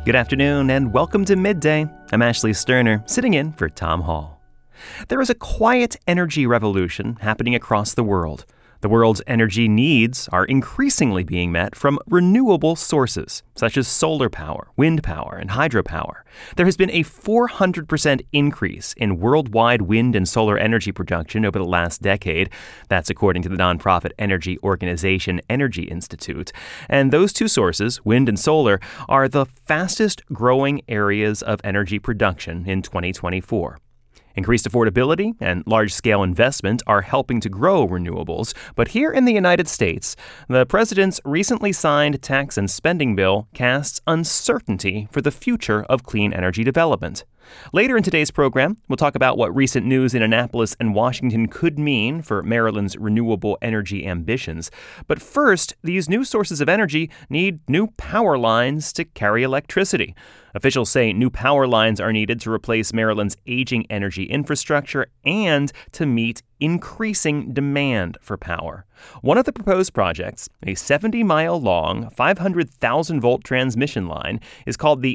Good afternoon and welcome to Midday. I'm Ashley Sterner, sitting in for Tom Hall. There is a quiet energy revolution happening across the world. The world's energy needs are increasingly being met from renewable sources, such as solar power, wind power, and hydropower. There has been a 400% increase in worldwide wind and solar energy production over the last decade. That's according to the nonprofit energy organization Energy Institute. And those two sources, wind and solar, are the fastest growing areas of energy production in 2024. Increased affordability and large-scale investment are helping to grow renewables, but here in the United States, the president's recently signed tax and spending bill casts uncertainty for the future of clean energy development. Later in today's program, we'll talk about what recent news in Annapolis and Washington could mean for Maryland's renewable energy ambitions. But first, these new sources of energy need new power lines to carry electricity. Officials say new power lines are needed to replace Maryland's aging energy infrastructure and to meet increasing demand for power. One of the proposed projects, a 70-mile-long, 500,000-volt transmission line, is called the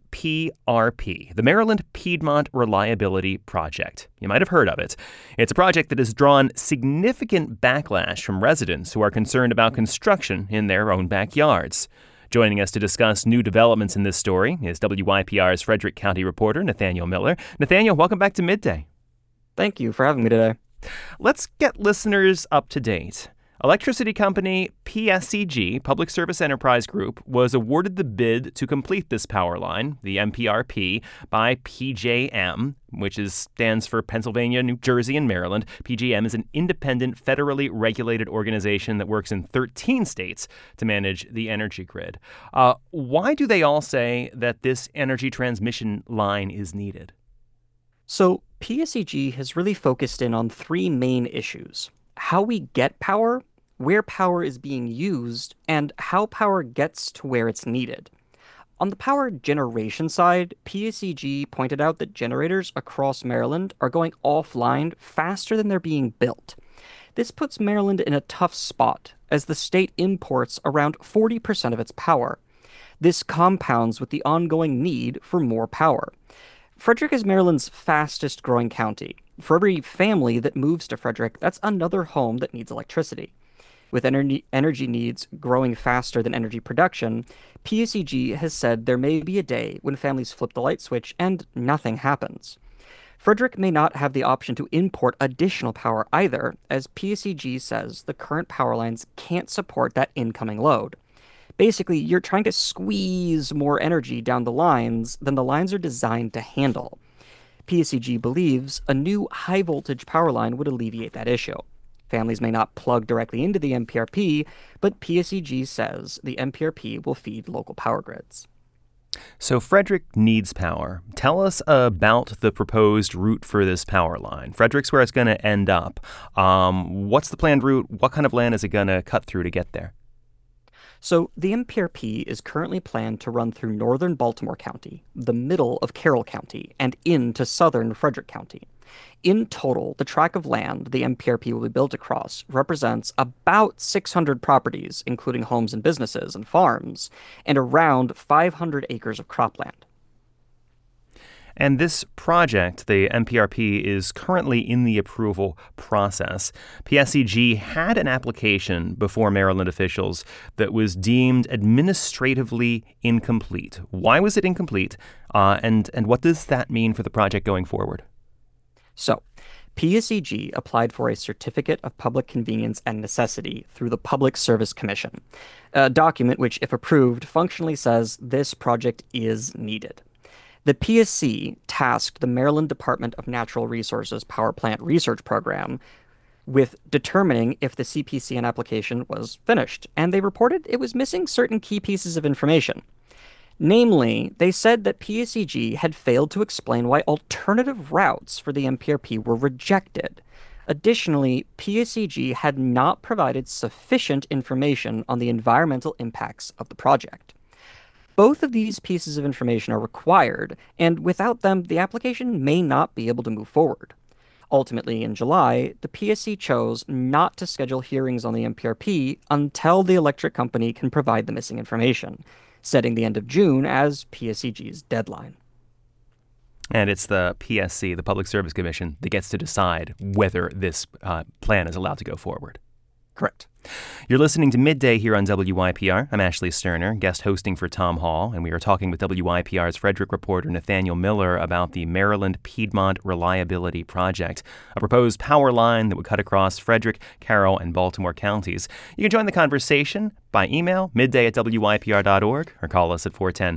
MPRP, the Maryland Piedmont Reliability Project. You might have heard of it. It's a project that has drawn significant backlash from residents who are concerned about construction in their own backyards. Joining us to discuss new developments in this story is WYPR's Frederick County reporter, Nathaniel Miller. Nathaniel, welcome back to Midday. Thank you for having me today. Let's get listeners up to date. Electricity company PSEG, Public Service Enterprise Group, was awarded the bid to complete this power line, the MPRP, by PJM, which stands for Pennsylvania, New Jersey, and Maryland. PJM is an independent, federally regulated organization that works in 13 states to manage the energy grid. Why do they all say that this energy transmission line is needed? So PSEG has really focused in on three main issues: how we get power, where power is being used, and how power gets to where it's needed. On the power generation side, PSEG pointed out that generators across Maryland are going offline faster than they're being built. This puts Maryland in a tough spot, as the state imports around 40% of its power. This compounds with the ongoing need for more power. Frederick is Maryland's fastest growing county. For every family that moves to Frederick, that's another home that needs electricity. With energy needs growing faster than energy production, PSEG has said there may be a day when families flip the light switch and nothing happens. Frederick may not have the option to import additional power either, as PSEG says the current power lines can't support that incoming load. Basically, you're trying to squeeze more energy down the lines than the lines are designed to handle. PSEG believes a new high-voltage power line would alleviate that issue. Families may not plug directly into the MPRP, but PSEG says the MPRP will feed local power grids. So Frederick needs power. Tell us about the proposed route for this power line. Frederick's where it's going to end up. What's the planned route? What kind of land is it going to cut through to get there? So the MPRP is currently planned to run through northern Baltimore County, the middle of Carroll County, and into southern Frederick County. In total, the tract of land the MPRP will be built across represents about 600 properties, including homes and businesses and farms, and around 500 acres of cropland. And this project, the MPRP, is currently in the approval process. PSEG had an application before Maryland officials that was deemed administratively incomplete. Why was it incomplete? And what does that mean for the project going forward? So, PSEG applied for a Certificate of Public Convenience and Necessity through the Public Service Commission, a document which, if approved, functionally says this project is needed. The PSC tasked the Maryland Department of Natural Resources Power Plant Research Program with determining if the CPCN application was finished, and they reported it was missing certain key pieces of information. Namely, they said that PSEG had failed to explain why alternative routes for the MPRP were rejected. Additionally, PSEG had not provided sufficient information on the environmental impacts of the project. Both of these pieces of information are required, and without them, the application may not be able to move forward. Ultimately, in July, the PSC chose not to schedule hearings on the MPRP until the electric company can provide the missing information, setting the end of June as PSEG's deadline. And it's the PSC, the Public Service Commission, that gets to decide whether this plan is allowed to go forward. Correct. You're listening to Midday here on WYPR. I'm Ashley Sterner, guest hosting for Tom Hall, and we are talking with WYPR's Frederick reporter Nathaniel Miller about the Maryland Piedmont Reliability Project, a proposed power line that would cut across Frederick, Carroll, and Baltimore counties. You can join the conversation by email, midday@wypr.org, or call us at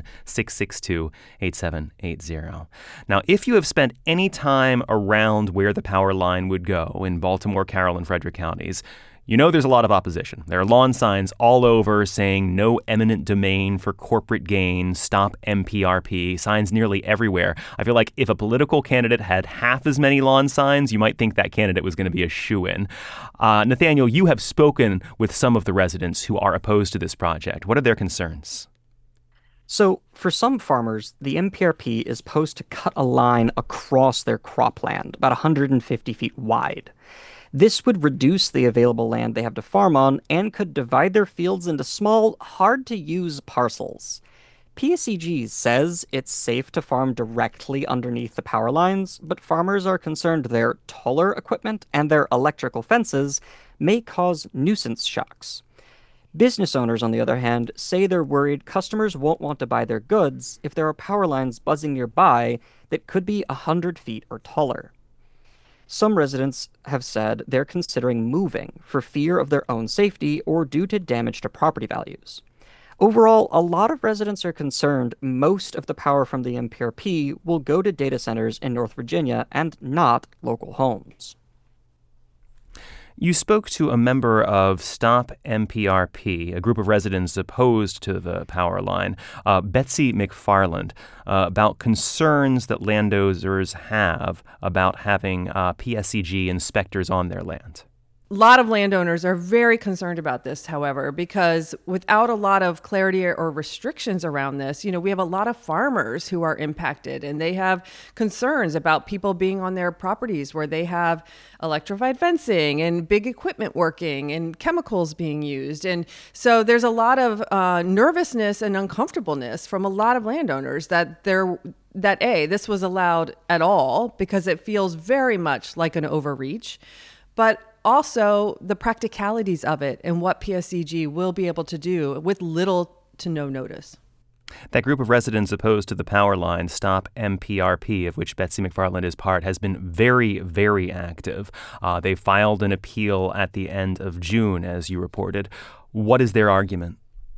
410-662-8780. Now, if you have spent any time around where the power line would go in Baltimore, Carroll, and Frederick counties, you know there's a lot of opposition. There are lawn signs all over saying no eminent domain for corporate gain, stop MPRP, signs nearly everywhere. I feel like if a political candidate had half as many lawn signs, you might think that candidate was going to be a shoo-in. Nathaniel, you have spoken with some of the residents who are opposed to this project. What are their concerns? So, for some farmers, the MPRP is supposed to cut a line across their cropland, about 150 feet wide. This would reduce the available land they have to farm on and could divide their fields into small, hard-to-use parcels. PSEG says it's safe to farm directly underneath the power lines, but farmers are concerned their taller equipment and their electrical fences may cause nuisance shocks. Business owners, on the other hand, say they're worried customers won't want to buy their goods if there are power lines buzzing nearby that could be 100 feet or taller. Some residents have said they're considering moving for fear of their own safety or due to damage to property values. Overall, a lot of residents are concerned most of the power from the MPRP will go to data centers in North Virginia and not local homes. You spoke to a member of Stop MPRP, a group of residents opposed to the power line, Betsy McFarland, about concerns that landowners have about having PSEG inspectors on their land. A lot of landowners are very concerned about this, however, because without a lot of clarity or restrictions around this, we have a lot of farmers who are impacted and they have concerns about people being on their properties where they have electrified fencing and big equipment working and chemicals being used. And so there's a lot of nervousness and uncomfortableness from a lot of landowners that this was allowed at all because it feels very much like an overreach. But also the practicalities of it and what PSEG will be able to do with little to no notice. That group of residents opposed to the power line, Stop MPRP, of which Betsy McFarland is part, has been very, very active. They filed an appeal at the end of June, as you reported. What is their argument?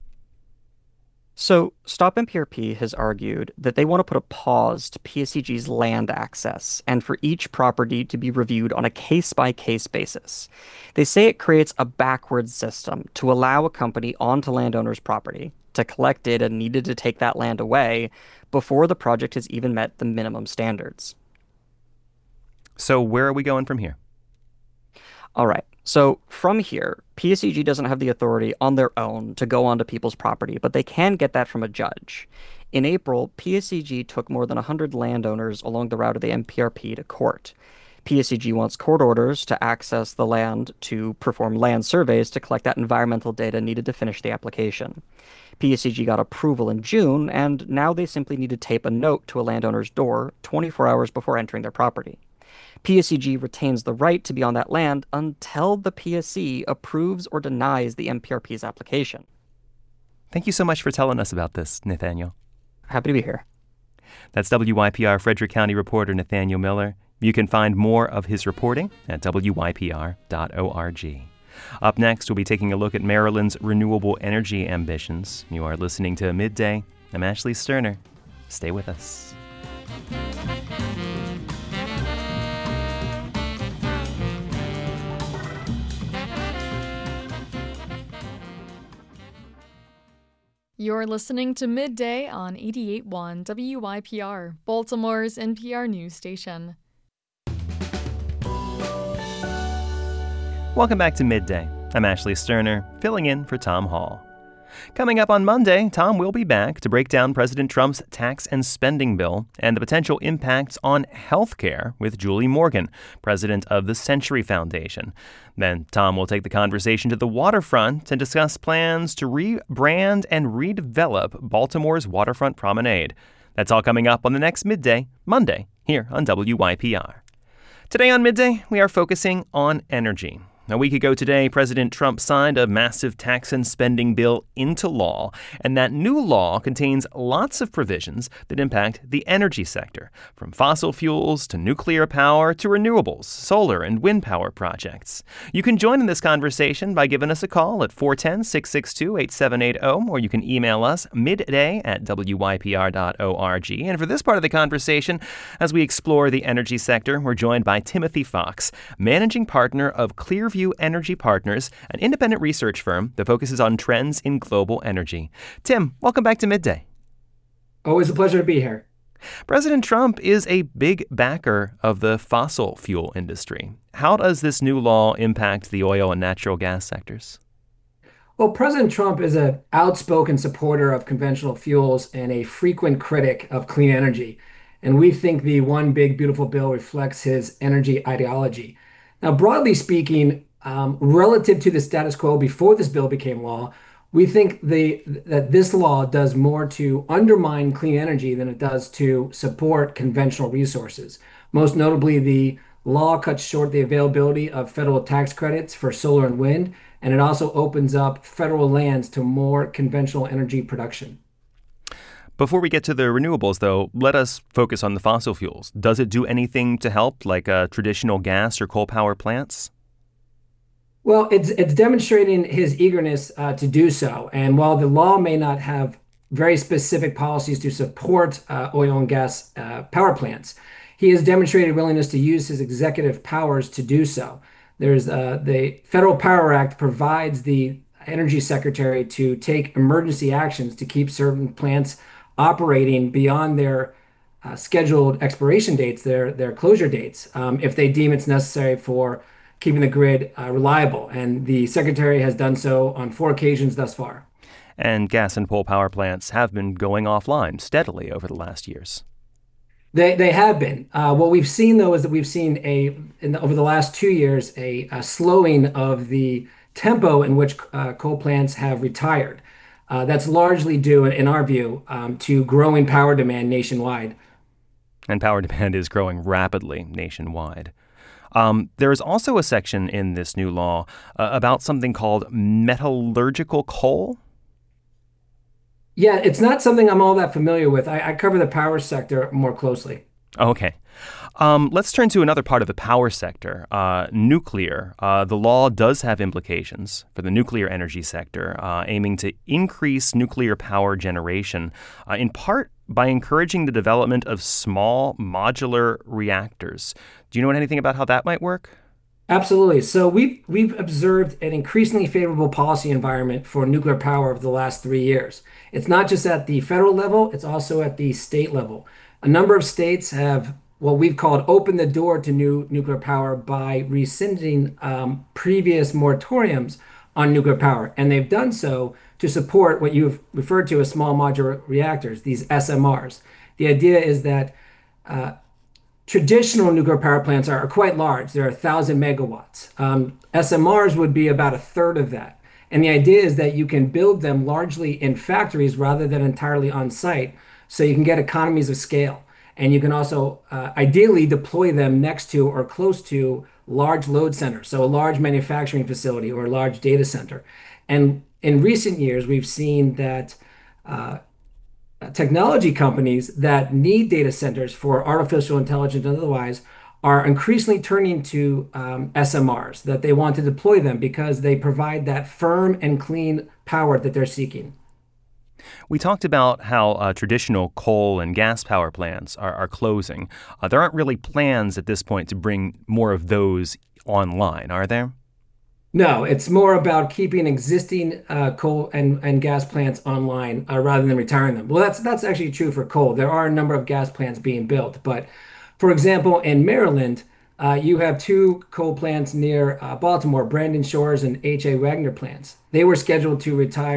So, Stop MPRP has argued that they want to put a pause to PSEG's land access and for each property to be reviewed on a case-by-case basis. They say it creates a backwards system to allow a company onto landowners' property to collect data needed to take that land away before the project has even met the minimum standards. So where are we going from here? All right. So from here, PSEG doesn't have the authority on their own to go onto people's property, but they can get that from a judge. In April, PSEG took more than 100 landowners along the route of the MPRP to court. PSEG wants court orders to access the land to perform land surveys to collect that environmental data needed to finish the application. PSEG got approval in June, and now they simply need to tape a note to a landowner's door 24 hours before entering their property. PSEG retains the right to be on that land until the PSC approves or denies the MPRP's application. Thank you so much for telling us about this, Nathaniel. Happy to be here. That's WYPR Frederick County reporter Nathaniel Miller. You can find more of his reporting at wypr.org. Up next, we'll be taking a look at Maryland's renewable energy ambitions. You are listening to Midday. I'm Ashley Sterner. Stay with us. You're listening to Midday on 88.1 WYPR, Baltimore's NPR news station. Welcome back to Midday. I'm Ashley Sterner, filling in for Tom Hall. Coming up on Monday, Tom will be back to break down President Trump's tax and spending bill and the potential impacts on healthcare with Julie Morgan, president of the Century Foundation. Then Tom will take the conversation to the waterfront and discuss plans to rebrand and redevelop Baltimore's waterfront promenade. That's all coming up on the next Midday, Monday, here on WYPR. Today on Midday, we are focusing on energy. A week ago today, President Trump signed a massive tax and spending bill into law, and that new law contains lots of provisions that impact the energy sector, from fossil fuels to nuclear power to renewables, solar and wind power projects. You can join in this conversation by giving us a call at 410-662-8780, or you can email us midday@wypr.org. And for this part of the conversation, as we explore the energy sector, we're joined by Timothy Fox, managing partner of Clearview Energy Partners, an independent research firm that focuses on trends in global energy. Tim, welcome back to Midday. Always a pleasure to be here. President Trump is a big backer of the fossil fuel industry. How does this new law impact the oil and natural gas sectors? Well, President Trump is an outspoken supporter of conventional fuels and a frequent critic of clean energy. And we think the One Big Beautiful Bill reflects his energy ideology. Now, broadly speaking, relative to the status quo before this bill became law, we think that this law does more to undermine clean energy than it does to support conventional resources. Most notably, the law cuts short the availability of federal tax credits for solar and wind, and it also opens up federal lands to more conventional energy production. Before we get to the renewables, though, let us focus on the fossil fuels. Does it do anything to help, like traditional gas or coal power plants? Well, it's demonstrating his eagerness to do so. And while the law may not have very specific policies to support oil and gas power plants, he has demonstrated willingness to use his executive powers to do so. There's the Federal Power Act provides the Energy Secretary to take emergency actions to keep certain plants operating beyond their scheduled expiration dates, their closure dates, if they deem it's necessary for keeping the grid reliable. And the Secretary has done so on 4 occasions thus far. And gas and coal power plants have been going offline steadily over the last years. They have been. What we've seen, though, is that we've seen over the last 2 years, a slowing of the tempo in which coal plants have retired. That's largely due, in our view, to growing power demand nationwide. And power demand is growing rapidly nationwide. There is also a section in this new law about something called metallurgical coal. Yeah, it's not something I'm all that familiar with. I cover the power sector more closely. Okay. Let's turn to another part of the power sector, nuclear. The law does have implications for the nuclear energy sector, aiming to increase nuclear power generation, in part by encouraging the development of small modular reactors. Do you know anything about how that might work? Absolutely. So we've observed an increasingly favorable policy environment for nuclear power over the last 3 years. It's not just at the federal level, it's also at the state level. A number of states have what we've called opened the door to new nuclear power by rescinding previous moratoriums on nuclear power. And they've done so to support what you've referred to as small modular reactors, these SMRs. The idea is that traditional nuclear power plants are quite large. They're 1,000 megawatts. SMRs would be about a third of that. And the idea is that you can build them largely in factories rather than entirely on site, so you can get economies of scale. And you can also ideally deploy them next to or close to large load centers, so a large manufacturing facility or a large data center. And in recent years, we've seen that technology companies that need data centers for artificial intelligence and otherwise are increasingly turning to SMRs, that they want to deploy them because they provide that firm and clean power that they're seeking. We talked about how traditional coal and gas power plants are closing. There aren't really plans at this point to bring more of those online, are there? No, it's more about keeping existing coal and gas plants online rather than retiring them. Well, that's actually true for coal. There are a number of gas plants being built, but for example, in Maryland, you have 2 coal plants near Baltimore, Brandon Shores and H.A. Wagner plants. They were scheduled to retire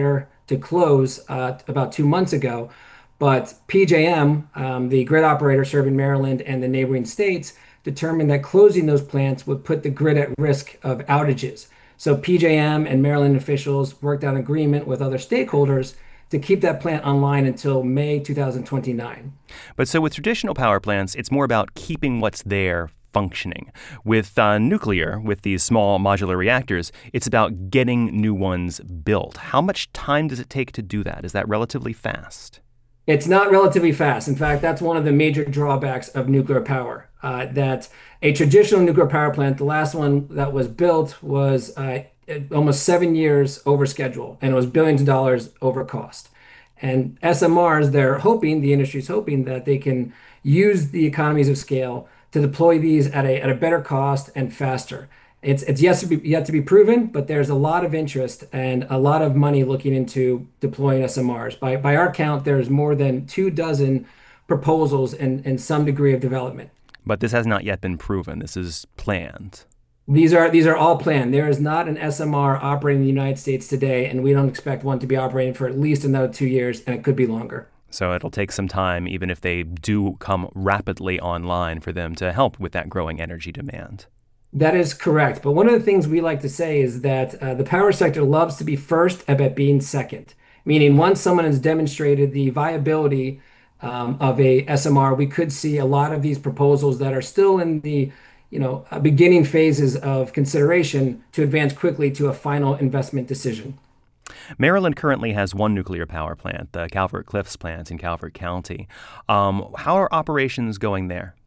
to close about 2 months ago. But PJM, the grid operator serving Maryland and the neighboring states, determined that closing those plants would put the grid at risk of outages. So PJM and Maryland officials worked out an agreement with other stakeholders to keep that plant online until May 2029. But so with traditional power plants, it's more about keeping what's there functioning. With nuclear, with these small modular reactors, it's about getting new ones built. How much time does it take to do that? Is that relatively fast? It's not relatively fast. In fact, that's one of the major drawbacks of nuclear power. That a traditional nuclear power plant, the last one that was built was almost 7 years over schedule, and it was billions of dollars over cost. And SMRs, the industry's hoping that they can use the economies of scale to deploy these at a better cost and faster. It's yet to be proven, but there's a lot of interest and a lot of money looking into deploying SMRs. By our count, there's more than 24 proposals in some degree of development. But this has not yet been proven. This is planned. These are all planned. There is not an SMR operating in the United States today, and we don't expect one to be operating for at least another 2 years, and it could be longer. So it'll take some time, even if they do come rapidly online, for them to help with that growing energy demand. That is correct. But one of the things we like to say is that the power sector loves to be first about being second, meaning once someone has demonstrated the viability of a SMR, we could see a lot of these proposals that are still in the beginning phases of consideration to advance quickly to a final investment decision. Maryland currently has one nuclear power plant, the Calvert Cliffs plant in Calvert County. How are operations going there?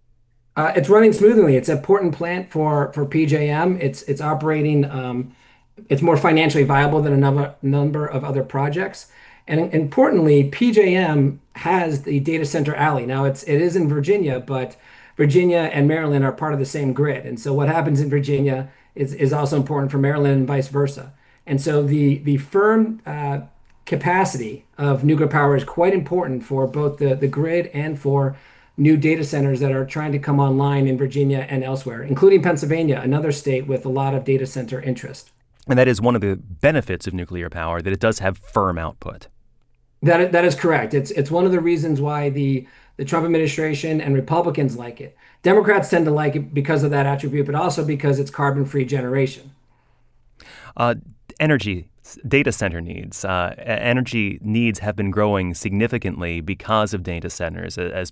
It's running smoothly. It's an important plant for PJM. It's operating. It's more financially viable than a number of other projects. And importantly, PJM has the data center alley. Now it is in Virginia, but Virginia and Maryland are part of the same grid. And so what happens in Virginia is also important for Maryland and vice versa. And so the firm capacity of nuclear power is quite important for both the grid and for new data centers that are trying to come online in Virginia and elsewhere, including Pennsylvania, another state with a lot of data center interest. And that is one of the benefits of nuclear power, that it does have firm output. That is correct. It's one of the reasons why the Trump administration and Republicans like it. Democrats tend to like it because of that attribute, but also because it's carbon-free generation. Energy, data center needs. Energy needs have been growing significantly because of data centers as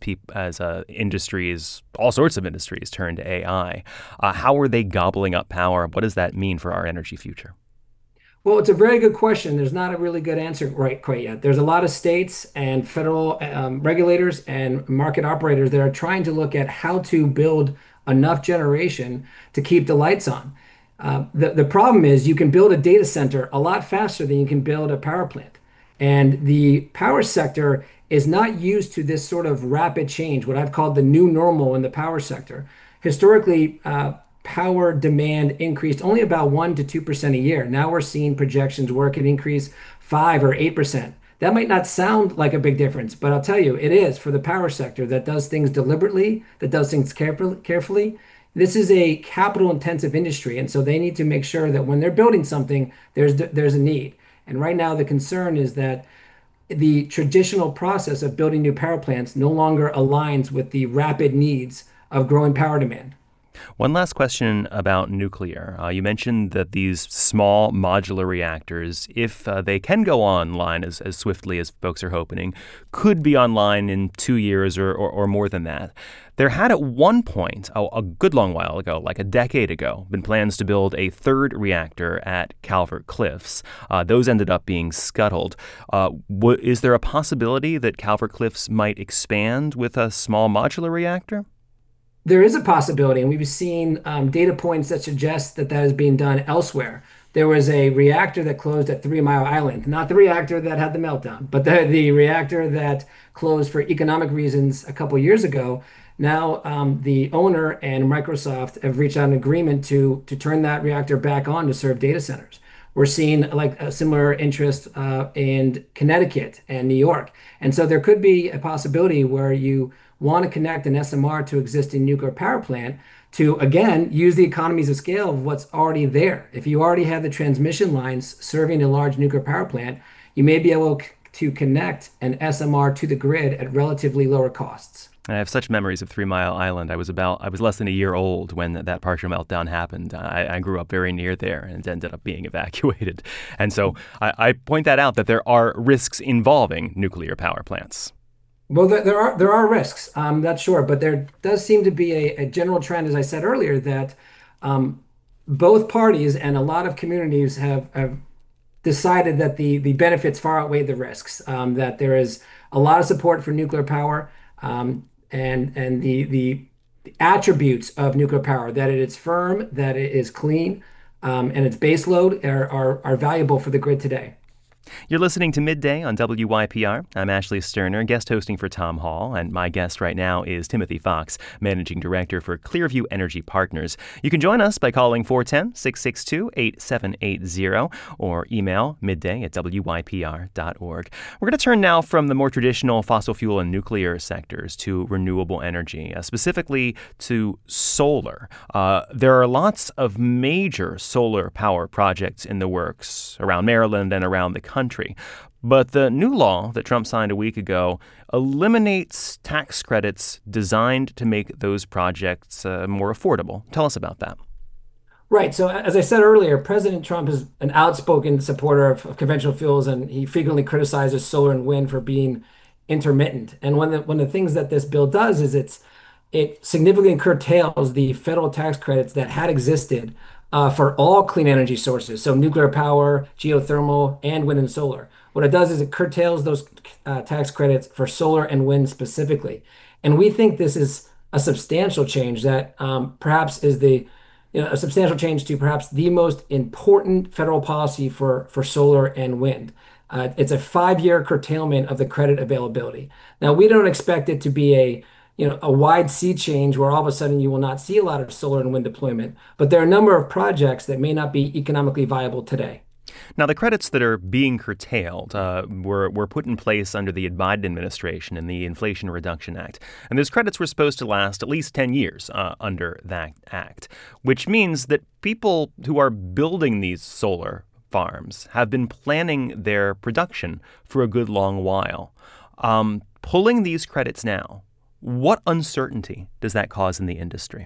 industries, all sorts of industries, turn to AI. How are they gobbling up power? What does that mean for our energy future? Well, it's a very good question. There's not a really good answer quite yet. There's a lot of states and federal regulators and market operators that are trying to look at how to build enough generation to keep the lights on. The problem is you can build a data center a lot faster than you can build a power plant. And the power sector is not used to this sort of rapid change, what I've called the new normal in the power sector. Historically, power demand increased only about 1 to 2% a year. Now we're seeing projections where it can increase 5 or 8%. That might not sound like a big difference, but I'll tell you, it is for the power sector that does things deliberately, that does things carefully. This is a capital intensive industry, and so they need to make sure that when they're building something, there's a need. And right now the concern is that the traditional process of building new power plants no longer aligns with the rapid needs of growing power demand. One last question about nuclear. You mentioned that these small modular reactors, if they can go online as swiftly as folks are hoping, could be online in 2 years or more than that. There had at one point, a good long while ago, like a decade ago, been plans to build a third reactor at Calvert Cliffs. Those ended up being scuttled. Is there a possibility that Calvert Cliffs might expand with a small modular reactor? There is a possibility, and we've seen data points that suggest that is being done elsewhere. There was a reactor that closed at 3 Mile Island, not the reactor that had the meltdown, but the reactor that closed for economic reasons a couple years ago. Now, the owner and Microsoft have reached out an agreement to turn that reactor back on to serve data centers. We're seeing like a similar interest in Connecticut and New York. And so there could be a possibility where you want to connect an SMR to existing nuclear power plant to, again, use the economies of scale of what's already there. If you already have the transmission lines serving a large nuclear power plant, you may be able to connect an SMR to the grid at relatively lower costs. I have such memories of 3 Mile Island. I was less than a year old when that partial meltdown happened. I grew up very near there and ended up being evacuated. And so I point that out, that there are risks involving nuclear power plants. Well, there are risks, that's sure, but there does seem to be a general trend, as I said earlier, that both parties and a lot of communities have decided that the benefits far outweigh the risks. That there is a lot of support for nuclear power, and the attributes of nuclear power, that it is firm, that it is clean, and its base load are valuable for the grid today. You're listening to Midday on WYPR. I'm Ashley Sterner, guest hosting for Tom Hall, and my guest right now is Timothy Fox, Managing Director for Clearview Energy Partners. You can join us by calling 410-662-8780 or email midday@wypr.org. We're going to turn now from the more traditional fossil fuel and nuclear sectors to renewable energy, specifically to solar. There are lots of major solar power projects in the works around Maryland and around the country. But the new law that Trump signed a week ago eliminates tax credits designed to make those projects more affordable. Tell us about that. Right. So, as I said earlier, President Trump is an outspoken supporter of conventional fuels, and he frequently criticizes solar and wind for being intermittent. And one of the things that this bill does is it significantly curtails the federal tax credits that had existed for all clean energy sources, so nuclear power, geothermal, and wind and solar. What it does is it curtails those tax credits for solar and wind specifically. And we think this is a substantial change that perhaps is a substantial change to perhaps the most important federal policy for solar and wind. It's a 5-year curtailment of the credit availability. Now, we don't expect it to be a wide sea change where all of a sudden you will not see a lot of solar and wind deployment, but there are a number of projects that may not be economically viable today. Now, the credits that are being curtailed were put in place under the Biden administration in the Inflation Reduction Act. And those credits were supposed to last at least 10 years under that act, which means that people who are building these solar farms have been planning their production for a good long while. Pulling these credits now, what uncertainty does that cause in the industry?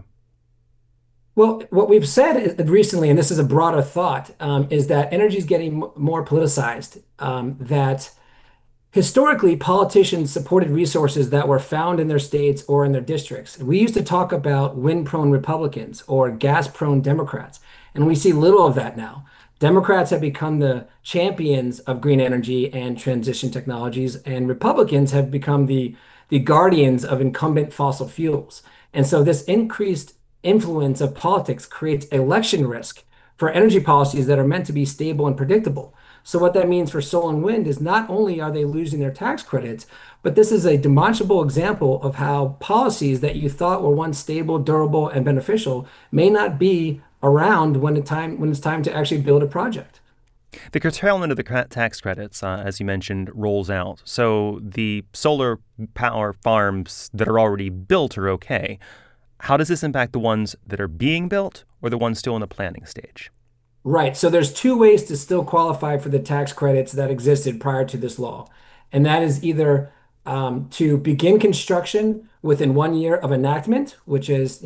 Well, what we've said recently, and this is a broader thought, is that energy is getting more politicized. That historically, politicians supported resources that were found in their states or in their districts. We used to talk about wind-prone Republicans or gas-prone Democrats, and we see little of that now. Democrats have become the champions of green energy and transition technologies, and Republicans have become the guardians of incumbent fossil fuels. And so this increased influence of politics creates election risk for energy policies that are meant to be stable and predictable. So what that means for solar and wind is not only are they losing their tax credits, but this is a demonstrable example of how policies that you thought were once stable, durable, and beneficial may not be around when it's time to actually build a project. The curtailment of the tax credits, as you mentioned, rolls out. So the solar power farms that are already built are okay. How does this impact the ones that are being built or the ones still in the planning stage? Right. So there's two ways to still qualify for the tax credits that existed prior to this law. And that is either to begin construction within 1 year of enactment, which is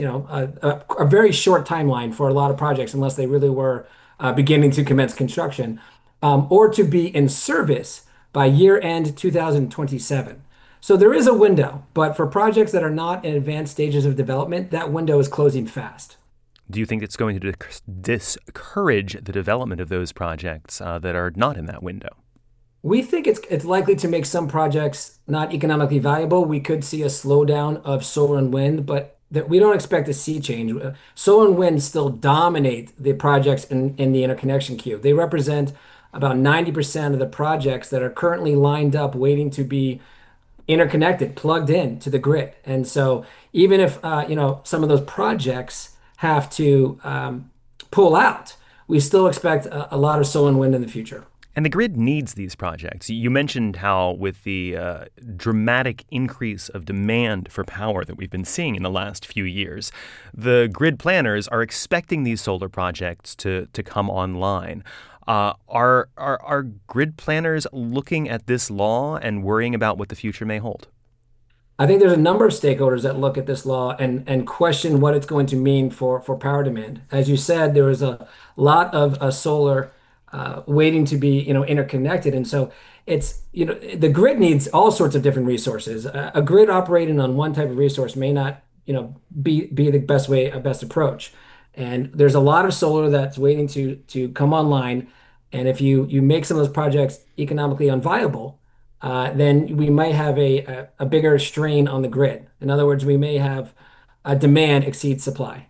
a very short timeline for a lot of projects unless they really were beginning to commence construction, or to be in service by year end 2027. So there is a window, but for projects that are not in advanced stages of development, that window is closing fast. Do you think it's going to discourage the development of those projects that are not in that window? We think it's likely to make some projects not economically valuable. We could see a slowdown of solar and wind, but we don't expect a sea change. Solar and wind still dominate the projects in the interconnection queue. They represent about 90% of the projects that are currently lined up waiting to be interconnected, plugged in to the grid. And so even if some of those projects have to pull out, we still expect a lot of solar and wind in the future. And the grid needs these projects. You mentioned how with the dramatic increase of demand for power that we've been seeing in the last few years, the grid planners are expecting these solar projects to come online. Are grid planners looking at this law and worrying about what the future may hold? I think there's a number of stakeholders that look at this law and question what it's going to mean for power demand. As you said, there is a lot of solar waiting to be, interconnected, and so it's, the grid needs all sorts of different resources. A grid operating on one type of resource may not, be the best approach. And there's a lot of solar that's waiting to come online. And if you make some of those projects economically unviable, then we might have a bigger strain on the grid. In other words, we may have a demand exceed supply.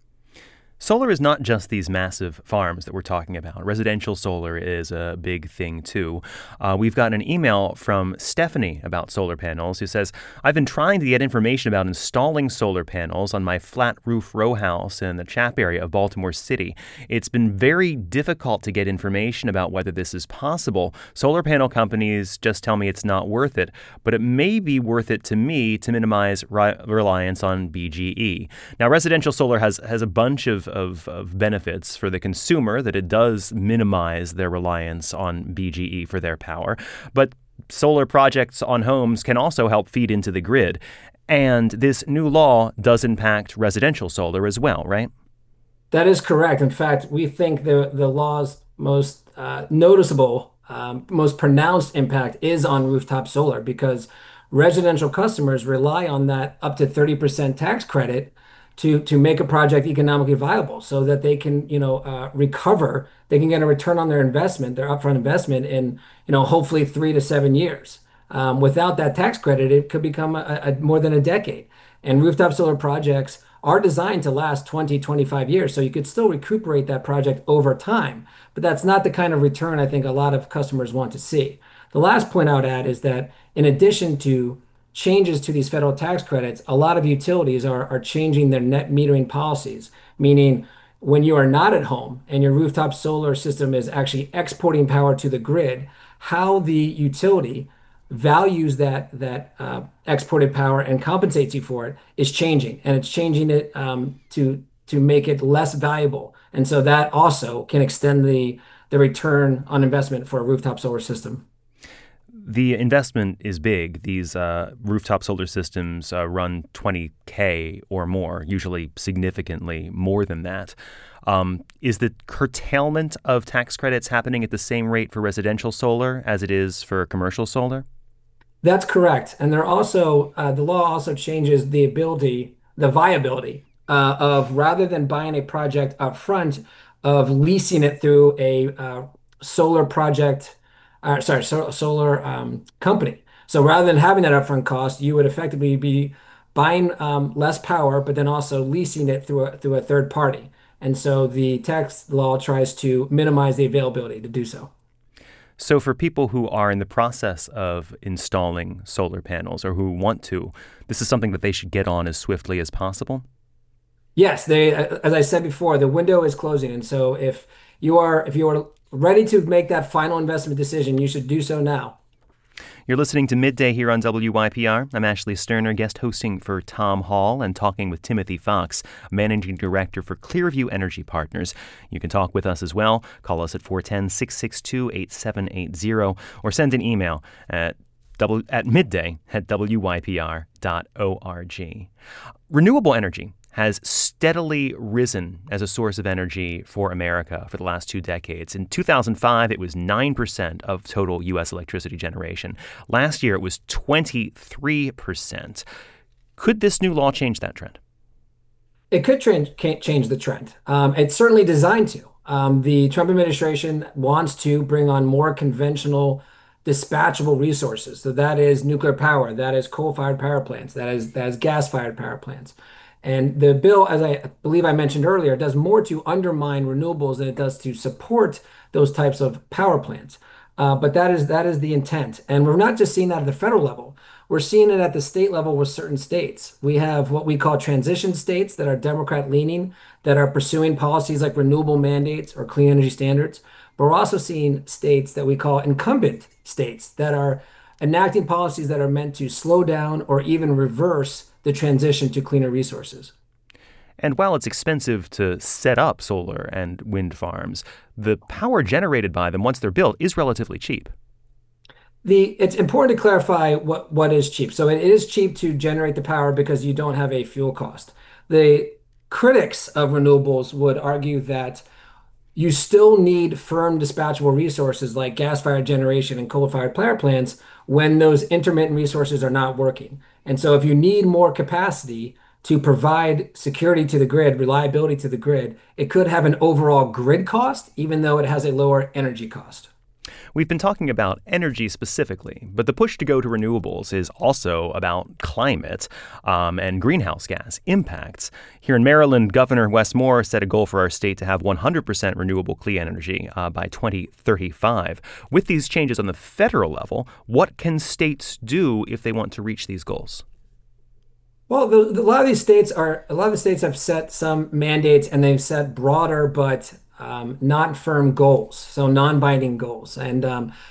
Solar is not just these massive farms that we're talking about. Residential solar is a big thing, too. We've gotten an email from Stephanie about solar panels who says, I've been trying to get information about installing solar panels on my flat roof row house in the Chap area of Baltimore City. It's been very difficult to get information about whether this is possible. Solar panel companies just tell me it's not worth it, but it may be worth it to me to minimize reliance on BGE. Now, residential solar has a bunch of benefits for the consumer, that it does minimize their reliance on BGE for their power. But solar projects on homes can also help feed into the grid. And this new law does impact residential solar as well, right? That is correct. In fact, we think the law's most noticeable, most pronounced impact is on rooftop solar, because residential customers rely on that up to 30% tax credit to make a project economically viable, so that they can, recover. They can get a return on their investment, their upfront investment, in, hopefully 3 to 7 years. Without that tax credit, it could become a more than a decade. And rooftop solar projects are designed to last 20, 25 years. So you could still recuperate that project over time. But that's not the kind of return I think a lot of customers want to see. The last point I would add is that in addition to changes to these federal tax credits, a lot of utilities are changing their net metering policies, meaning when you are not at home and your rooftop solar system is actually exporting power to the grid, how the utility values that exported power and compensates you for it is changing, and it's changing it to make it less valuable. And so that also can extend the return on investment for a rooftop solar system. The investment is big. These rooftop solar systems run $20K or more, usually significantly more than that. Is the curtailment of tax credits happening at the same rate for residential solar as it is for commercial solar? That's correct. And they're also the law also changes the viability of, rather than buying a project up front, of leasing it through a solar project. Solar company. So rather than having that upfront cost, you would effectively be buying less power, but then also leasing it through a third party. And so the tax law tries to minimize the availability to do so. So for people who are in the process of installing solar panels, or who want to, this is something that they should get on as swiftly as possible? Yes, as I said before, the window is closing. And so if you are ready to make that final investment decision, you should do so now. You're listening to Midday here on WYPR. I'm Ashley Sterner, guest hosting for Tom Hall and talking with Timothy Fox, Managing Director for Clearview Energy Partners. You can talk with us as well. Call us at 410-662-8780 or send an email at midday@wypr.org. Renewable energy has steadily risen as a source of energy for America for the last 2 decades. In 2005, it was 9% of total U.S. electricity generation. Last year, it was 23%. Could this new law change that trend? It could change the trend. It's certainly designed to. The Trump administration wants to bring on more conventional dispatchable resources. So that is nuclear power, that is coal-fired power plants, that is gas-fired power plants. And the bill, as I believe I mentioned earlier, does more to undermine renewables than it does to support those types of power plants. But that is the intent. And we're not just seeing that at the federal level. We're seeing it at the state level with certain states. We have what we call transition states that are Democrat leaning, that are pursuing policies like renewable mandates or clean energy standards. But we're also seeing states that we call incumbent states that are enacting policies that are meant to slow down or even reverse the transition to cleaner resources. And while it's expensive to set up solar and wind farms, the power generated by them once they're built is relatively cheap. It's important to clarify what is cheap. So it is cheap to generate the power because you don't have a fuel cost. The critics of renewables would argue that you still need firm dispatchable resources like gas-fired generation and coal-fired power plants when those intermittent resources are not working. And so if you need more capacity to provide security to the grid, reliability to the grid, it could have an overall grid cost, even though it has a lower energy cost. We've been talking about energy specifically, but the push to go to renewables is also about climate and greenhouse gas impacts. Here in Maryland, Governor Wes Moore set a goal for our state to have 100% renewable clean energy by 2035. With these changes on the federal level, what can states do if they want to reach these goals? Well, a lot of the states have set some mandates and they've set broader but not firm goals, so non-binding goals. And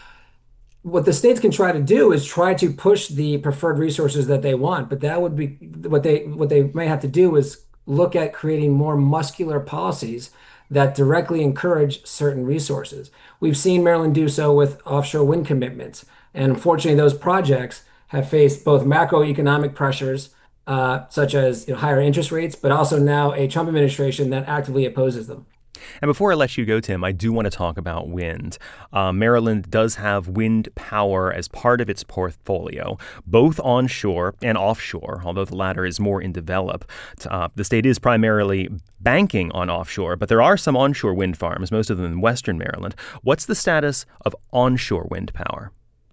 what the states can try to do is try to push the preferred resources that they want, but that would be what they may have to do is look at creating more muscular policies that directly encourage certain resources. We've seen Maryland do so with offshore wind commitments, and unfortunately, those projects have faced both macroeconomic pressures, such as higher interest rates, but also now a Trump administration that actively opposes them. And before I let you go, Tim, I do want to talk about wind. Maryland does have wind power as part of its portfolio, both onshore and offshore, although the latter is more in develop. The state is primarily banking on offshore, but there are some onshore wind farms, most of them in western Maryland. What's the status of onshore wind power?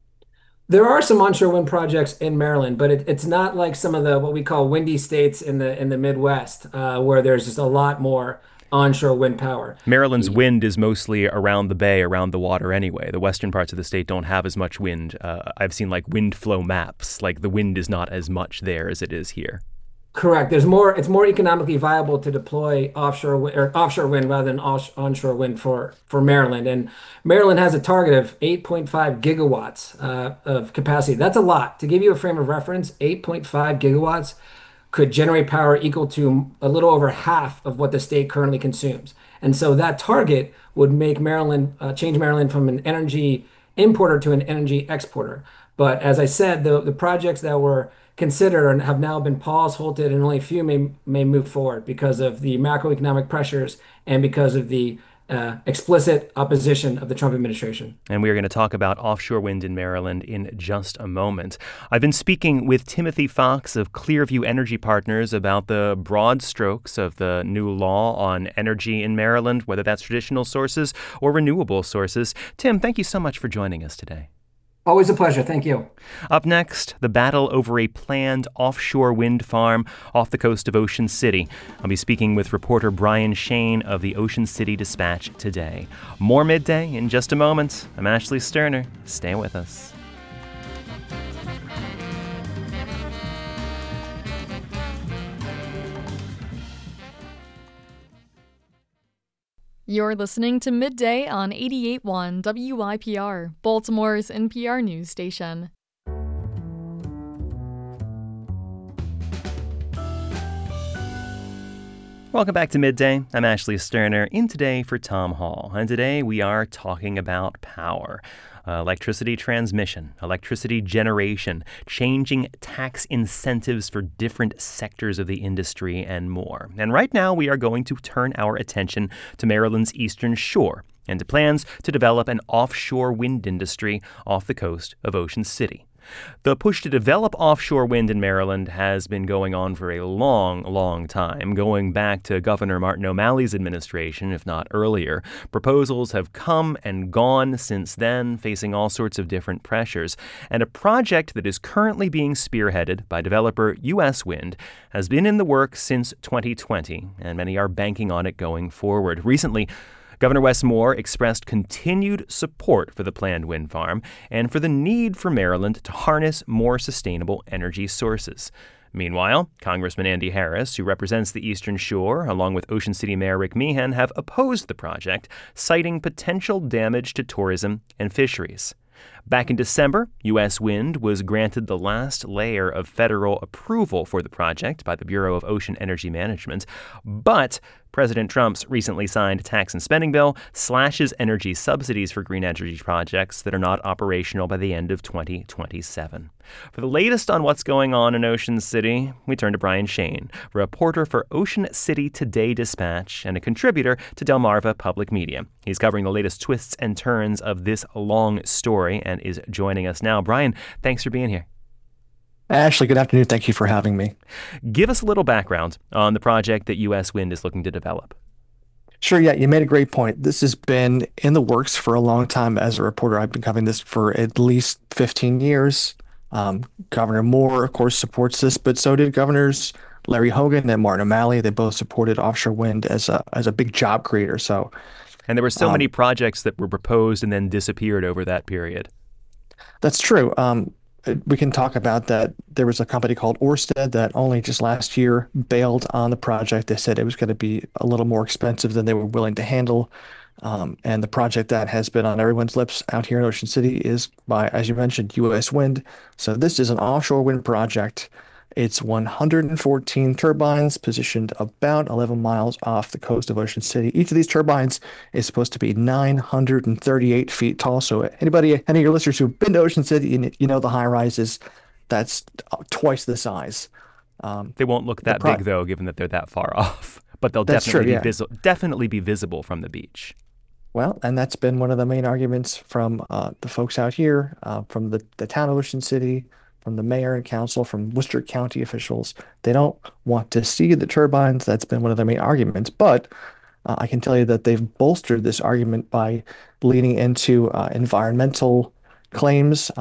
There are some onshore wind projects in Maryland, but it's not like some of the what we call windy states in the Midwest, where there's just a lot more onshore wind power. Maryland's wind is mostly around the bay, around the water anyway. The western parts of the state don't have as much wind. I've seen like wind flow maps, like the wind is not as much there as it is here. Correct. It's more economically viable to deploy offshore wind rather than onshore wind for Maryland. And Maryland has a target of 8.5 gigawatts of capacity. That's a lot. To give you a frame of reference, 8.5 gigawatts could generate power equal to a little over half of what the state currently consumes. And so that target would make Maryland change Maryland from an energy importer to an energy exporter. But as I said, the projects that were considered and have now been paused, halted, and only a few may move forward because of the macroeconomic pressures and because of the explicit opposition of the Trump administration. And we are going to talk about offshore wind in Maryland in just a moment. I've been speaking with Timothy Fox of Clearview Energy Partners about the broad strokes of the new law on energy in Maryland, whether that's traditional sources or renewable sources. Tim, thank you so much for joining us today. Always a pleasure. Thank you. Up next, the battle over a planned offshore wind farm off the coast of Ocean City. I'll be speaking with reporter Brian Shane of the Ocean City Dispatch today. More Midday in just a moment. I'm Ashley Sterner. Stay with us. You're listening to Midday on 88.1 WYPR, Baltimore's NPR news station. Welcome back to Midday. I'm Ashley Sterner, in today for Tom Hall. And today we are talking about power. Electricity transmission, electricity generation, changing tax incentives for different sectors of the industry, and more. And right now, we are going to turn our attention to Maryland's Eastern Shore and to plans to develop an offshore wind industry off the coast of Ocean City. The push to develop offshore wind in Maryland has been going on for a long, long time, going back to Governor Martin O'Malley's administration, if not earlier. Proposals have come and gone since then, facing all sorts of different pressures. And a project that is currently being spearheaded by developer U.S. Wind has been in the works since 2020, and many are banking on it going forward. Recently, Governor Wes Moore expressed continued support for the planned wind farm and for the need for Maryland to harness more sustainable energy sources. Meanwhile, Congressman Andy Harris, who represents the Eastern Shore, along with Ocean City Mayor Rick Meehan, have opposed the project, citing potential damage to tourism and fisheries. Back in December, U.S. Wind was granted the last layer of federal approval for the project by the Bureau of Ocean Energy Management. But President Trump's recently signed tax and spending bill slashes energy subsidies for green energy projects that are not operational by the end of 2027. For the latest on what's going on in Ocean City, we turn to Brian Shane, reporter for Ocean City Today Dispatch and a contributor to Delmarva Public Media. He's covering the latest twists and turns of this long story and is joining us now. Brian, thanks for being here. Ashley, good afternoon. Thank you for having me. Give us a little background on the project that U.S. Wind is looking to develop. Sure, yeah, you made a great point. This has been in the works for a long time. As a reporter, I've been covering this for at least 15 years. Governor Moore, of course, supports this, but so did Governors Larry Hogan and Martin O'Malley. They both supported offshore wind as a big job creator. And there were so many projects that were proposed and then disappeared over that period. That's true. We can talk about that. There was a company called Ørsted that only just last year bailed on the project. They said it was going to be a little more expensive than they were willing to handle. And the project that has been on everyone's lips out here in Ocean City is by, as you mentioned, U.S. Wind. So this is an offshore wind project. It's 114 turbines positioned about 11 miles off the coast of Ocean City. Each of these turbines is supposed to be 938 feet tall. So any of your listeners who've been to Ocean City, you know the high rises, that's twice the size. They won't look that big, though, given that they're that far off. But they'll definitely be visible from the beach. Well, and that's been one of the main arguments from the folks out here, from the town of Ocean City, from the mayor and council, from Worcester County officials. They don't want to see the turbines. That's been one of their main arguments. But I can tell you that they've bolstered this argument by leaning into environmental claims.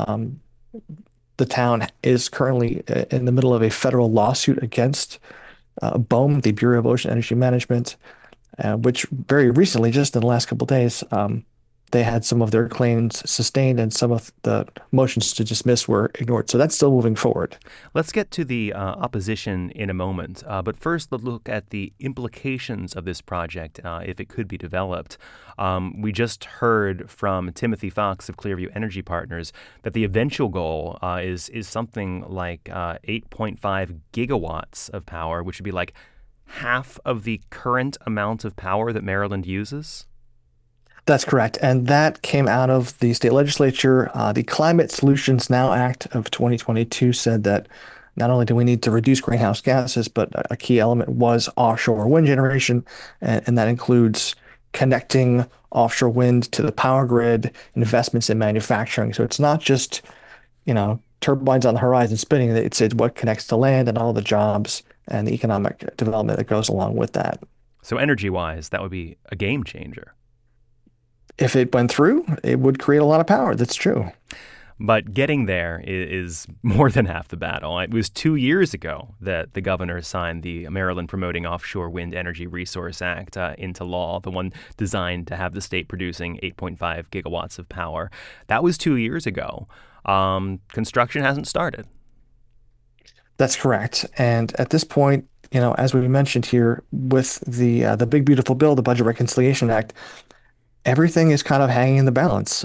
The town is currently in the middle of a federal lawsuit against BOEM, the Bureau of Ocean Energy Management, which very recently, just in the last couple of days, they had some of their claims sustained and some of the motions to dismiss were ignored. So that's still moving forward. Let's get to the opposition in a moment. But first, let's look at the implications of this project if it could be developed. We just heard from Timothy Fox of Clearview Energy Partners that the eventual goal is something like 8.5 gigawatts of power, which would be like half of the current amount of power that Maryland uses. That's correct. And that came out of the state legislature. The Climate Solutions Now Act of 2022 said that not only do we need to reduce greenhouse gases, but a key element was offshore wind generation. And that includes connecting offshore wind to the power grid, investments in manufacturing. So it's not just, turbines on the horizon spinning. It's what connects to land and all the jobs and the economic development that goes along with that. So energy-wise, that would be a game changer. If it went through, it would create a lot of power. That's true. But getting there is more than half the battle. It was 2 years ago that the governor signed the Maryland Promoting Offshore Wind Energy Resource Act into law, the one designed to have the state producing 8.5 gigawatts of power. That was 2 years ago. Construction hasn't started. That's correct. And at this point, as we mentioned here with the Big Beautiful Bill, the Budget Reconciliation Act, everything is kind of hanging in the balance.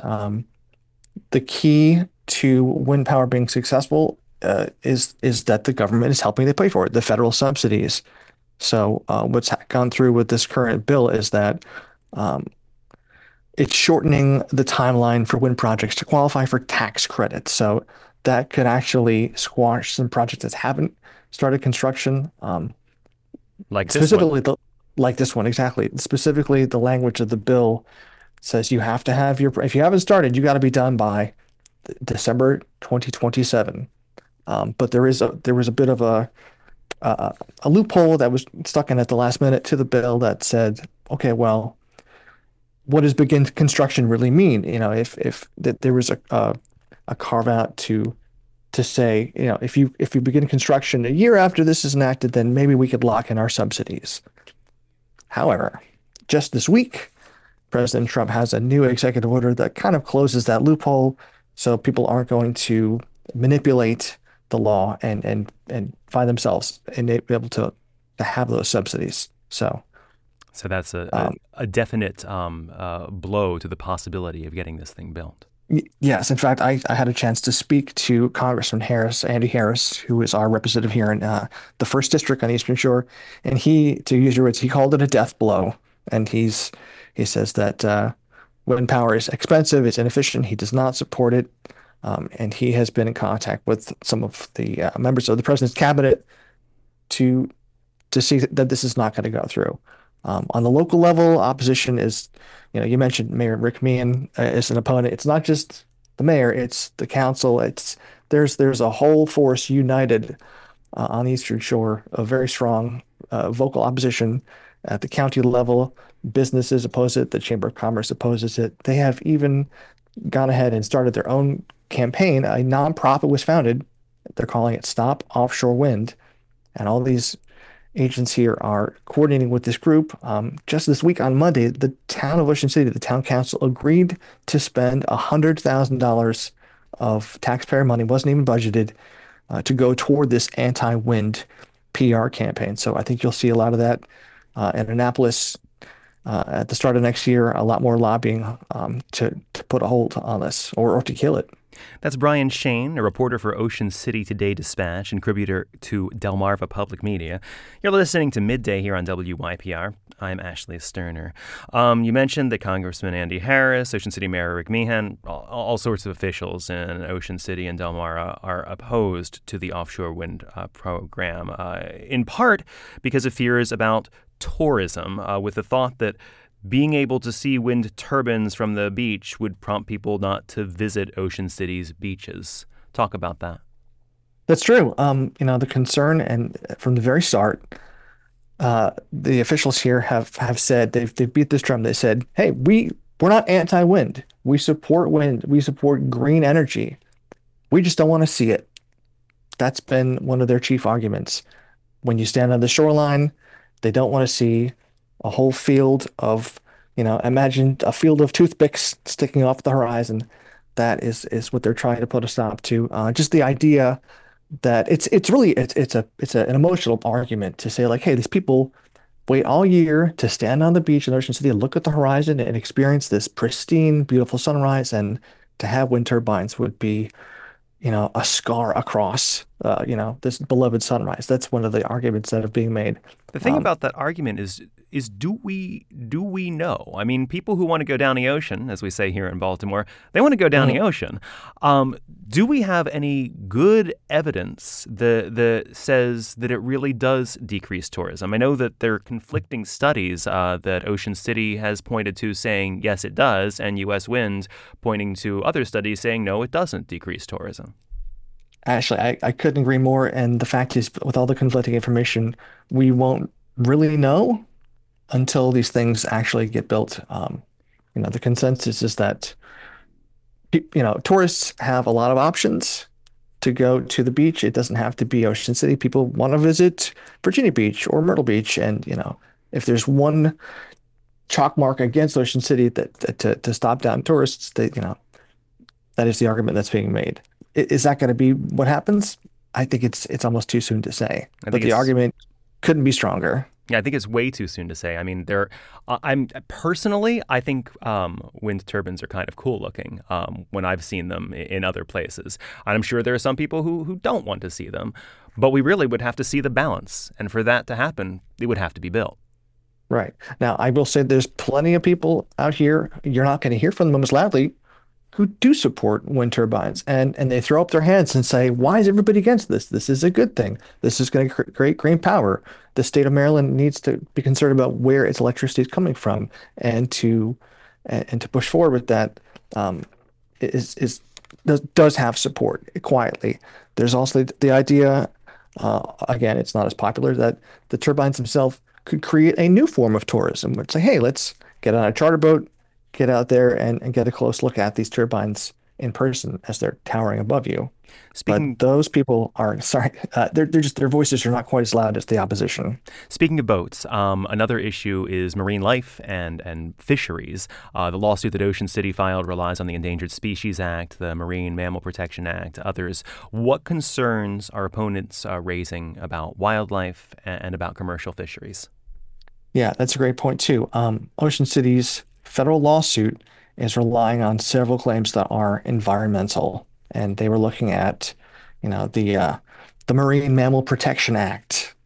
The key to wind power being successful is that the government is helping to pay for it, the federal subsidies. So what's gone through with this current bill is that it's shortening the timeline for wind projects to qualify for tax credits. So that could actually squash some projects that haven't started construction. Like this one. Like this one, exactly. Specifically, the language of the bill says you have to have if you haven't started, you got to be done by December 2027. But there was a bit of a loophole that was stuck in at the last minute to the bill that said, okay, well, what does begin construction really mean? If there was a carve out to say, if you begin construction a year after this is enacted, then maybe we could lock in our subsidies. However, just this week, President Trump has a new executive order that kind of closes that loophole, so people aren't going to manipulate the law and find themselves able to have those subsidies. So that's a definite blow to the possibility of getting this thing built. Yes, in fact, I had a chance to speak to Congressman Harris, Andy Harris, who is our representative here in the first district on the Eastern Shore, and he, to use your words, he called it a death blow, and he says that wind power is expensive, it's inefficient, he does not support it, and he has been in contact with some of the members of the president's cabinet to see that this is not going to go through. On the local level, opposition is, you mentioned Mayor Rick Meehan is an opponent. It's not just the mayor; it's the council. There's a whole force united on the Eastern Shore of very strong vocal opposition at the county level. Businesses oppose it. The Chamber of Commerce opposes it. They have even gone ahead and started their own campaign. A nonprofit was founded. They're calling it Stop Offshore Wind, and all these agents here are coordinating with this group. Just this week on Monday, the town of Ocean City, the town council agreed to spend $100,000 of taxpayer money, wasn't even budgeted, to go toward this anti-wind PR campaign. So I think you'll see a lot of that in Annapolis at the start of next year, a lot more lobbying to put a hold on this or to kill it. That's Brian Shane, a reporter for Ocean City Today Dispatch and contributor to Delmarva Public Media. You're listening to Midday here on WYPR. I'm Ashley Sterner. You mentioned that Congressman Andy Harris, Ocean City Mayor Rick Meehan, all sorts of officials in Ocean City and Delmarva are opposed to the offshore wind program, in part because of fears about tourism, with the thought that being able to see wind turbines from the beach would prompt people not to visit Ocean City's beaches. Talk about that. That's true. The concern, and from the very start, the officials here have said they've beat this drum. They said, "Hey, we're not anti-wind. We support wind. We support green energy. We just don't want to see it." That's been one of their chief arguments. When you stand on the shoreline, they don't want to see a whole field of, imagine a field of toothpicks sticking off the horizon. That is what they're trying to put a stop to. Just the idea that it's really an emotional argument to say, like, hey, these people wait all year to stand on the beach in Ocean City and look at the horizon and experience this pristine, beautiful sunrise, and to have wind turbines would be, a scar across, this beloved sunrise. That's one of the arguments that are being made. The thing about that argument is do we know? I mean, people who want to go down the ocean, as we say here in Baltimore, they want to go down the ocean. Do we have any good evidence that says that it really does decrease tourism? I know that there are conflicting studies that Ocean City has pointed to saying, yes, it does, and U.S. Wind pointing to other studies saying, no, it doesn't decrease tourism. Actually, I couldn't agree more. And the fact is, with all the conflicting information, we won't really know until these things actually get built. The consensus is that, tourists have a lot of options to go to the beach. It doesn't have to be Ocean City. People want to visit Virginia Beach or Myrtle Beach. And, if there's one chalk mark against Ocean City that to stop down tourists, that is the argument that's being made. Is that going to be what happens? I think it's almost too soon to say. But the argument couldn't be stronger. Yeah, I think it's way too soon to say. I mean, I think wind turbines are kind of cool looking when I've seen them in other places. And I'm sure there are some people who don't want to see them, but we really would have to see the balance. And for that to happen, it would have to be built. Right. Now, I will say there's plenty of people out here, you're not going to hear from them as loudly, who do support wind turbines, and they throw up their hands and say, why is everybody against this? This is a good thing. This is going to create green power. The state of Maryland needs to be concerned about where its electricity is coming from, and to push forward with that does have support quietly. There's also the idea, again, it's not as popular, that the turbines themselves could create a new form of tourism. Would say, hey, let's get on a charter boat, get out there and get a close look at these turbines in person as they're towering above you. But those people are, their voices are not quite as loud as the opposition. Speaking of boats, another issue is marine life and fisheries. The lawsuit that Ocean City filed relies on the Endangered Species Act, the Marine Mammal Protection Act, others. What concerns are opponents raising about wildlife and about commercial fisheries? Yeah, that's a great point too. Ocean City's federal lawsuit is relying on several claims that are environmental, and they were looking at, the Marine Mammal Protection Act,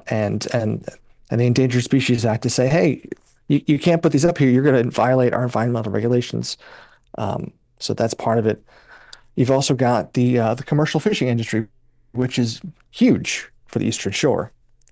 and the Endangered Species Act to say, hey, you can't put these up here. You're going to violate our environmental regulations. So that's part of it. You've also got the commercial fishing industry, which is huge for the Eastern Shore,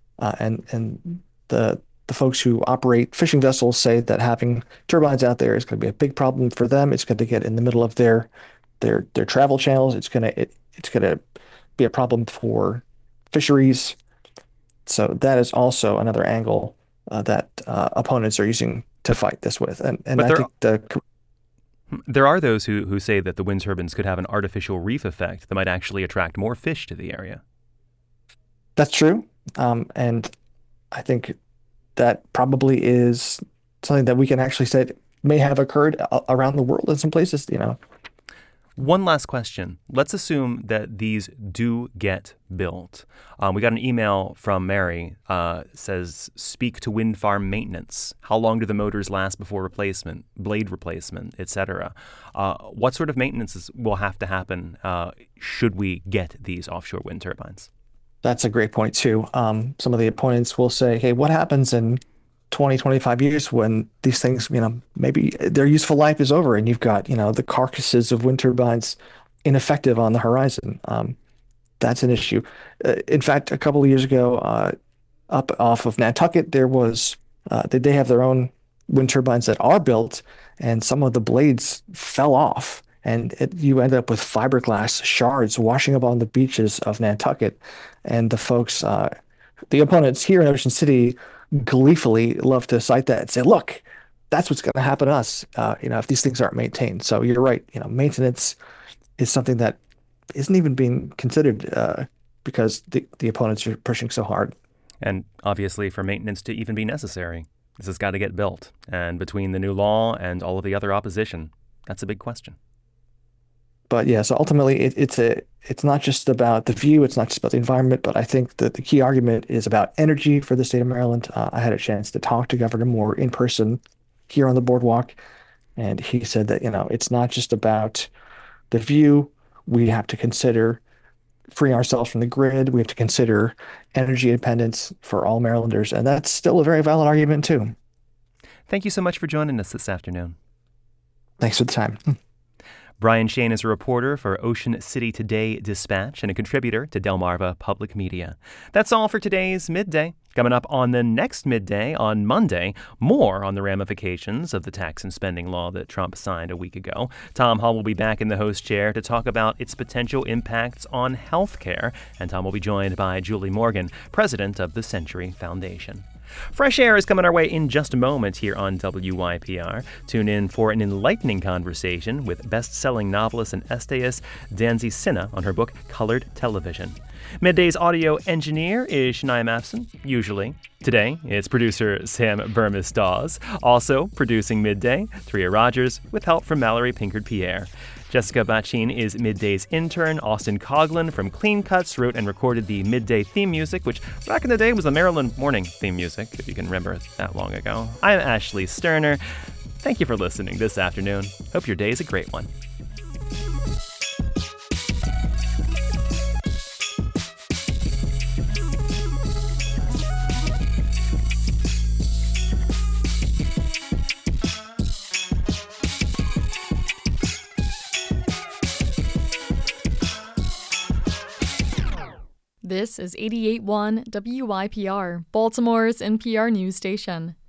and the folks who operate fishing vessels say that having turbines out there is going to be a big problem for them. It's going to get in the middle of their travel channels. It's going to be a problem for fisheries. So that is also another angle that opponents are using to fight this with. And but I think there are those who say that the wind turbines could have an artificial reef effect that might actually attract more fish to the area. That's true. And I think that probably is something that we can actually say may have occurred around the world in some places, One last question. Let's assume that these do get built. We got an email from Mary, says, speak to wind farm maintenance. How long do the motors last before replacement, blade replacement, etc.? What sort of maintenance will have to happen should we get these offshore wind turbines? That's a great point, too. Some of the opponents will say, hey, what happens in 20, 25 years when these things, maybe their useful life is over and you've got, the carcasses of wind turbines ineffective on the horizon? That's an issue. In fact, a couple of years ago, up off of Nantucket, there was, they have their own wind turbines that are built, and some of the blades fell off. And you end up with fiberglass shards washing up on the beaches of Nantucket. And the folks, the opponents here in Ocean City gleefully love to cite that and say, look, that's what's going to happen to us, if these things aren't maintained. So you're right. Maintenance is something that isn't even being considered because the opponents are pushing so hard. And obviously for maintenance to even be necessary, this has got to get built. And between the new law and all of the other opposition, that's a big question. But yeah, so ultimately it's not just about the view, it's not just about the environment, but I think that the key argument is about energy for the state of Maryland. I had a chance to talk to Governor Moore in person here on the boardwalk, and he said that, it's not just about the view. We have to consider freeing ourselves from the grid. We have to consider energy independence for all Marylanders, and that's still a very valid argument too. Thank you so much for joining us this afternoon. Thanks for the time. Brian Shane is a reporter for Ocean City Today Dispatch and a contributor to Delmarva Public Media. That's all for today's Midday. Coming up on the next Midday on Monday, more on the ramifications of the tax and spending law that Trump signed a week ago. Tom Hall will be back in the host chair to talk about its potential impacts on health care, and Tom will be joined by Julie Morgan, president of the Century Foundation. Fresh Air is coming our way in just a moment here on WYPR. Tune in for an enlightening conversation with best-selling novelist and essayist Danzy Senna on her book Colored Television. Midday's audio engineer is Shania Mapson, usually. Today, it's producer Sam Burmis-Dawes. Also producing Midday, Tria Rogers, with help from Mallory Pinkard-Pierre. Jessica Bachin is Midday's intern. Austin Coughlin from Clean Cuts wrote and recorded the Midday theme music, which back in the day was the Maryland Morning theme music, if you can remember that long ago. I'm Ashley Sterner. Thank you for listening this afternoon. Hope your day is a great one. This is 88.1 WYPR, Baltimore's NPR news station.